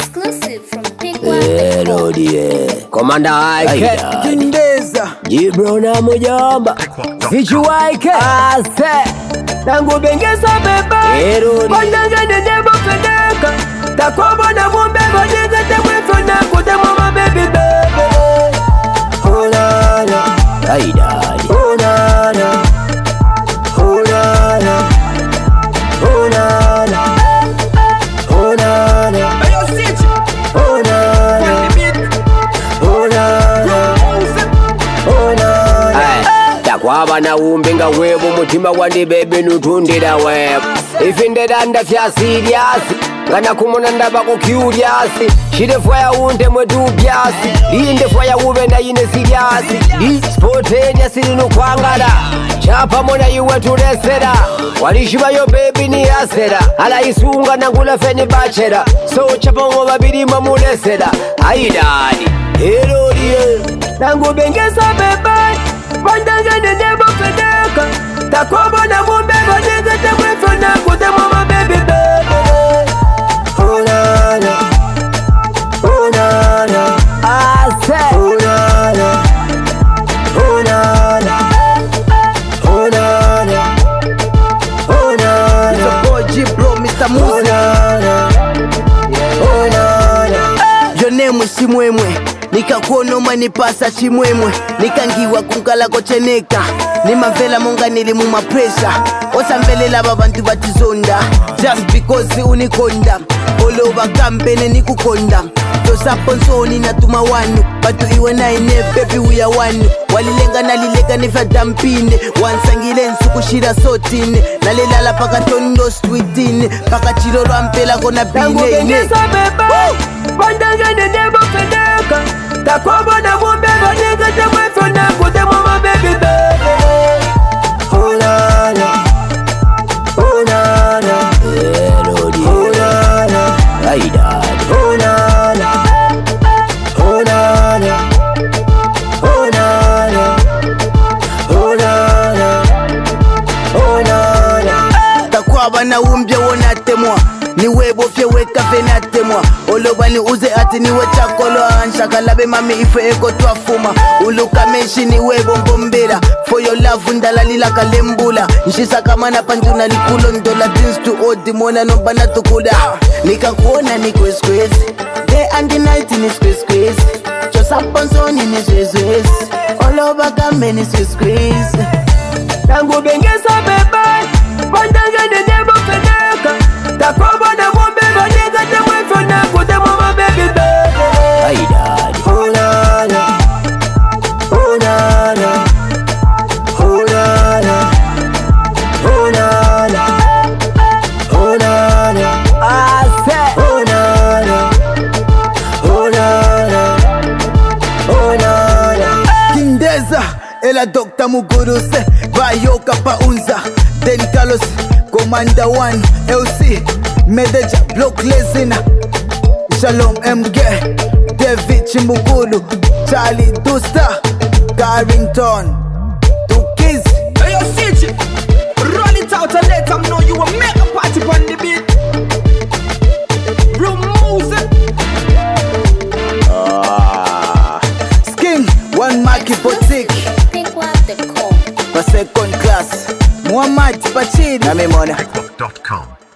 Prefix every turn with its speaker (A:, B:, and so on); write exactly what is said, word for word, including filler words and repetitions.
A: Exclusive from Pinkwatt.
B: Hello dear Commander Ike
C: Kindeza
B: Jibro na mujamba Vichu Ike Ase
C: Nangu bengesa beba
B: Hello dear
C: Kondanga nendebo fedeka Takobo na mumbe Kondanga temwefu na kute mama baby baby Oh na na
B: Hey daddy
C: Oh na na Oh na na Oh na na Oh na na Oh na na Oh na Oh na na
B: Takwaba na umbe nga webo mutima wandi bebe nutundira webo Ifindeda ndafya serious Ngana kumona ndaba kucurious Shide fwaya unte mwedu byasi Linde fwaya ube na yine serious Li spontaneous linu kwangala Chapa mona yuwe turesera Walishiba yo baby ni asera Ala isunga na ngula feni bachera So chapa ngoba birima mulesera Aidani Hello dear
C: Nangu bengesa beba Kondanga nendebo fedeka Takobo na mumbe Kondanga temwefu na kute mama baby baby Oh na na Oh na na
B: Ase
C: Oh na na Oh na na Oh na na Oh na na
D: boy Jibro, Mister
C: Oh
D: Musa.
C: na na Oh na na
D: Your name is Chimwemwe. Nikakuona manipasa chimwemwe. Nikangiwa kunkalako cheneka. Nimavela monga nilimu mapressure. Osamvelela babantu batizonda. Just because unikonda. Oloba kampene nikukonda. Tosaponsoni natuma wanu. Batu iwe na ine baby uya wanu. Walilenga nalileka nifa dampine. Wansangile nsukushira sotine. Nalilala paka tondo sweetine. Paka chiroro ampela kona
C: Nangu
D: bine ine.
C: bengesa beba Kondanga nendebo fedeka Takobo na mumbe Kondanga temwefu na kute mama baby baby Oh na na Oh na na
B: Hello dear
C: Oh na na
B: Hey daddy
C: Oh na na Oh na na Oh na na Oh na na Oh na na
D: Takwaba na umbye wona temwa niwe bofye weka fena temwa olobani uze ati niwe chakolo anshaka labe mami ife eko twafuma uluka meshi niwe bombombera for your love ndalalila kalembula nshisa kama na panduna likulo ndola things to odi mona nombana tukula nikakuona ni squeeze squeeze day and the night ni squeeze squeeze chosa ponsoni ni squeeze squeeze oloba kame ni squeeze squeeze
C: Nangu bengesa beba Kondanga nendebo fedeka Takobo na mumbe Kondanga temwefu na kute mama baby baby
B: Hey daddy
C: Oh na na Oh na na Oh na na Oh na na Oh na na
B: Ase
C: Oh na na Oh na na Oh na na
D: Kindeza ela Doctor Muguruse Bayoka Paunza Den Carlos Commander one L C Medeja Block Lesina Shalom M G David Chimukulu Charlie Dusta Carrington Two Kids.
E: Hey yo C J, run it out and let them know you a mega party on the beat. Real music.
D: Ah, Skin One Maki Boutique
A: Pinkwatt dot com.
D: Pa second class Muhammad Pachid Namimona
F: Pinkwatt dot com